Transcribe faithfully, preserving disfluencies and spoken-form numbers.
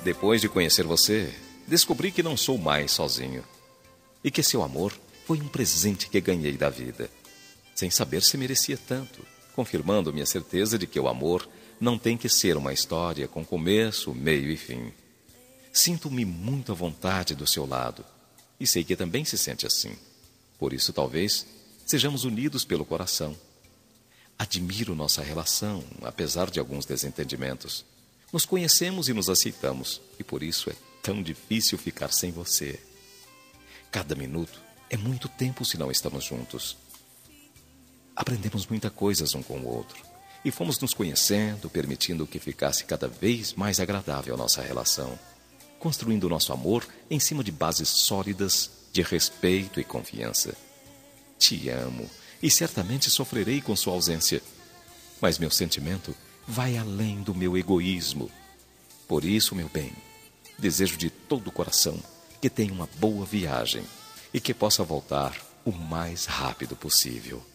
Depois de conhecer você, descobri que não sou mais sozinho. E que seu amor foi um presente que ganhei da vida, sem saber se merecia tanto, confirmando minha certeza de que o amor não tem que ser uma história com começo, meio e fim. Sinto-me muito à vontade do seu lado, e sei que também se sente assim. Por isso, talvez, sejamos unidos pelo coração. Admiro nossa relação, apesar de alguns desentendimentos. Nos conhecemos e nos aceitamos, e por isso é tão difícil ficar sem você. Cada minuto é muito tempo se não estamos juntos. Aprendemos muitas coisas um com o outro, e fomos nos conhecendo, permitindo que ficasse cada vez mais agradável a nossa relação, construindo nosso amor em cima de bases sólidas de respeito e confiança. Te amo, e certamente sofrerei com sua ausência, mas meu sentimento vai além do meu egoísmo. Por isso, meu bem, desejo de todo o coração que tenha uma boa viagem e que possa voltar o mais rápido possível.